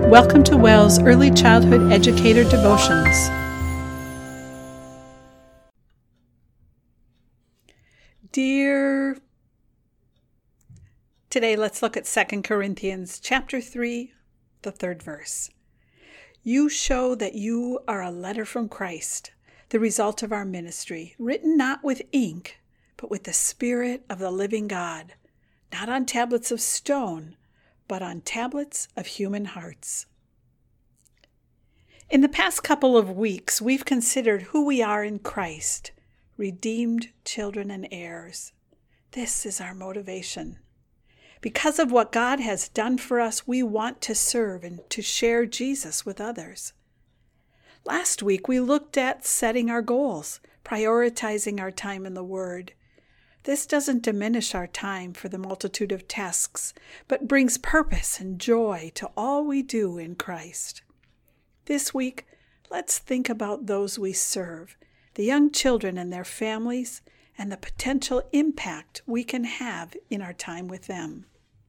Welcome to WELL's Early Childhood Educator Devotions. Today let's look at 2 Corinthians chapter 3, the 3rd verse. You show that you are a letter from Christ, the result of our ministry, written not with ink, but with the Spirit of the living God, not on tablets of stone, but on tablets of human hearts. In the past couple of weeks, we've considered who we are in Christ, redeemed children and heirs. This is our motivation. Because of what God has done for us, we want to serve and to share Jesus with others. Last week, we looked at setting our goals, prioritizing our time in the Word. This doesn't diminish our time for the multitude of tasks, but brings purpose and joy to all we do in Christ. This week, let's think about those we serve, the young children and their families, and the potential impact we can have in our time with them.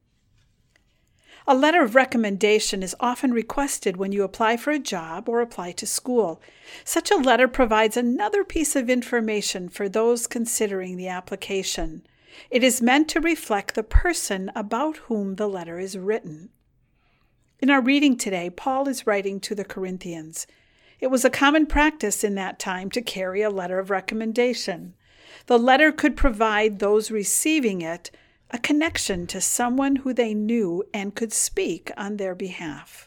A letter of recommendation is often requested when you apply for a job or apply to school. Such a letter provides another piece of information for those considering the application. It is meant to reflect the person about whom the letter is written. In our reading today, Paul is writing to the Corinthians. It was a common practice in that time to carry a letter of recommendation. The letter could provide those receiving it a connection to someone who they knew and could speak on their behalf.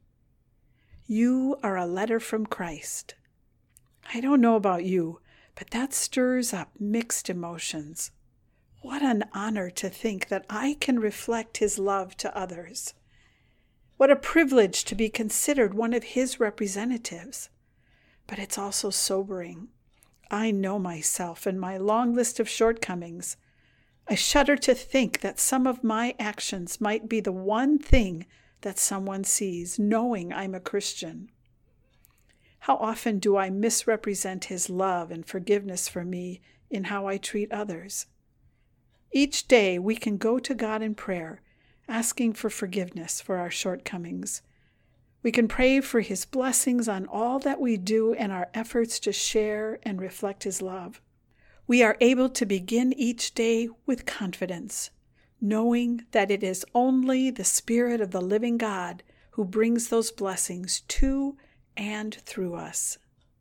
You are a letter from Christ. I don't know about you, but that stirs up mixed emotions. What an honor to think that I can reflect His love to others. What a privilege to be considered one of His representatives. But it's also sobering. I know myself and my long list of shortcomings. I shudder to think that some of my actions might be the one thing that someone sees, knowing I'm a Christian. How often do I misrepresent His love and forgiveness for me in how I treat others? Each day we can go to God in prayer, asking for forgiveness for our shortcomings. We can pray for His blessings on all that we do and our efforts to share and reflect His love. We are able to begin each day with confidence, knowing that it is only the Spirit of the living God who brings those blessings to and through us.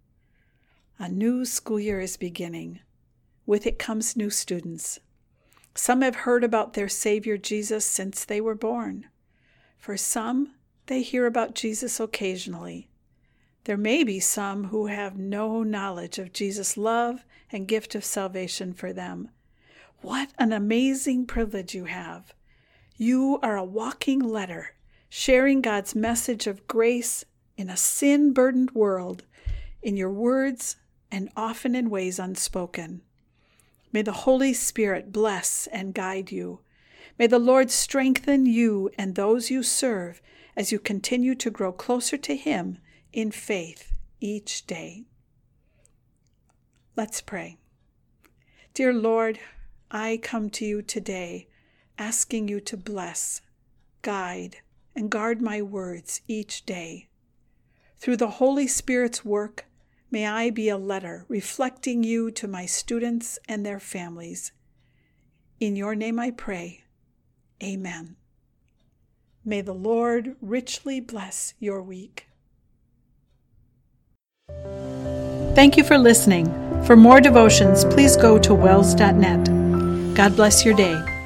A new school year is beginning. With it comes new students. Some have heard about their Savior Jesus since they were born. For some, they hear about Jesus occasionally. There may be some who have no knowledge of Jesus' love and gift of salvation for them. What an amazing privilege you have. You are a walking letter, sharing God's message of grace in a sin-burdened world, in your words and often in ways unspoken. May the Holy Spirit bless and guide you. May the Lord strengthen you and those you serve as you continue to grow closer to Him in faith each day. Let's pray. Dear Lord, I come to you today asking you to bless, guide, and guard my words each day. Through the Holy Spirit's work, may I be a letter reflecting you to my students and their families. In your name I pray. Amen. May the Lord richly bless your week. Thank you for listening. For more devotions, please go to wells.net. God bless your day.